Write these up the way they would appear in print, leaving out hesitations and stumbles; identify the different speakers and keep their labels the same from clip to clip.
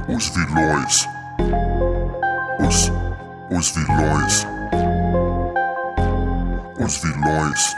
Speaker 1: Os vilões. Os vilões. Os vilões.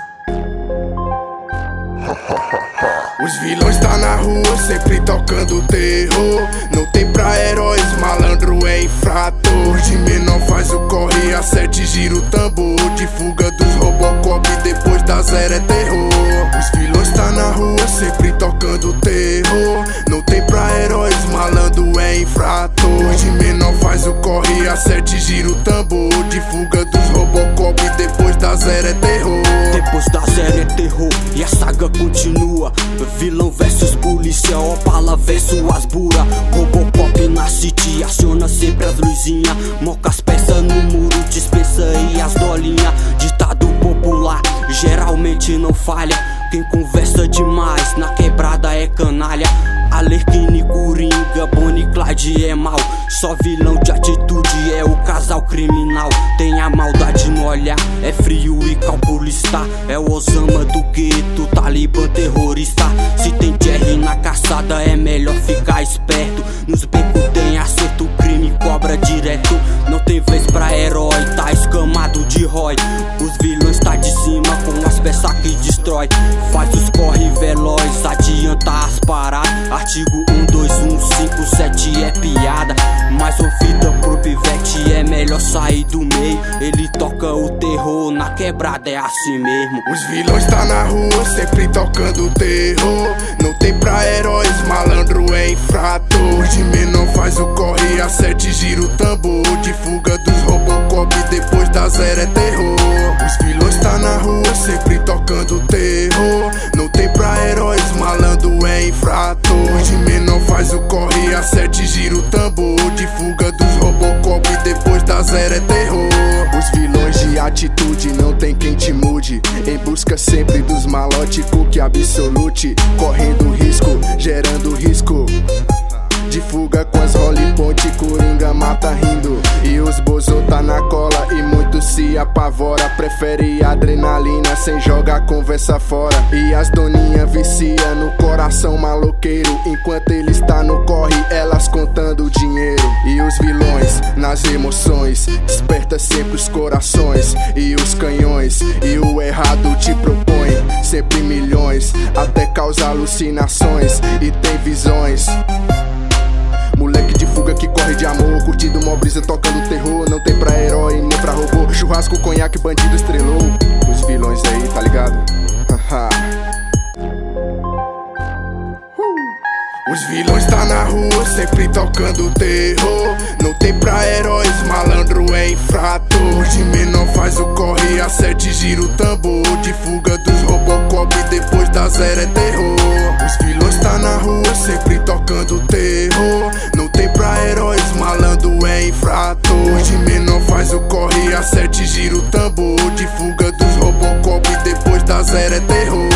Speaker 2: Os vilões tá na rua, sempre tocando terror. Não tem pra heróis, malandro é infrator. De menor faz o corre, a 7 gira o tambor. De fuga dos Robocop, depois da zero é terror. Os vilões tá na rua, sempre tocando terror. Não tem pra heróis, malandro é infrator. De menor faz o corre, a 7 gira o tambor. De fuga dos Robocop, depois da zero é terror.
Speaker 3: Depois da zero é terror e a saga continua. Vilão versus polícia, Opala versus Asbura. Robocop na city, aciona sempre as luzinhas. Moca as peças no muro, dispensa e as dolinhas. Ditado popular, geralmente não falha. Quem conversa demais na quebrada é canalha. Arlequina, Coringa, Bonnie, Clyde é mal. Só vilão de atitude é o casal criminal. Tem a maldade no olhar, é frio e calculista. É o Osama do gueto, Talibã terrorista. Se tem Jerry na caçada é melhor ficar esperto. Nos becos tem acerto, crime cobra direto. Não tem vez pra herói, tá escamado de Roy. Os vilões tá de cima com as peças que destrói. Faz os corre veloz, adianta as paradas. Artigo 12157 é piada. Mas uma fita pro pivete é melhor sair do meio. Ele toca o terror, na quebrada é assim mesmo.
Speaker 2: Os vilões tá na rua, sempre tocando terror. Não tem pra heróis, malandro é infrator. De menor faz o corre, a 7 gira o tambor. De fuga dos Robocop, depois da zero é terror. Os vilões tá na rua, sempre tocando terror. Não tem pra heróis, malandro é infrator. De menor faz o corre, a 7 gira o tambor. De fuga dos Robocop, depois da zero é terror. Os vilões de atitude, não tem quem te mude. Em busca sempre dos malote, que absolute. Correndo risco, gerando risco. De fuga com as Rolling Point, Coringa mata rindo. E os bozo tá na cola e muito se apavora. Prefere adrenalina sem jogar conversa fora. E as doninha vicia no coração maloqueiro. Enquanto ele está no corre, elas contando dinheiro. E os vilões nas emoções, desperta sempre os corações e os canhões. E o errado te propõe sempre milhões, até causa alucinações e tem visões. Moleque de fuga que corre de amor, curtindo mó brisa tocando terror. Não tem pra herói nem pra robô, churrasco, conhaque, bandido estrelou. Os vilões aí, tá ligado? Os vilões tá na rua, sempre tocando terror. Não tem pra heróis, malandro é infrator. De menor faz o corre, a 7 gira o tambor. De fuga dos Robocop, depois da zero é terror. Os vilões tá na rua, sempre tocando terror. Não tem pra heróis, malandro é infrator. De menor faz o corre, a 7 gira o tambor. De fuga dos Robocop, depois da zero é terror.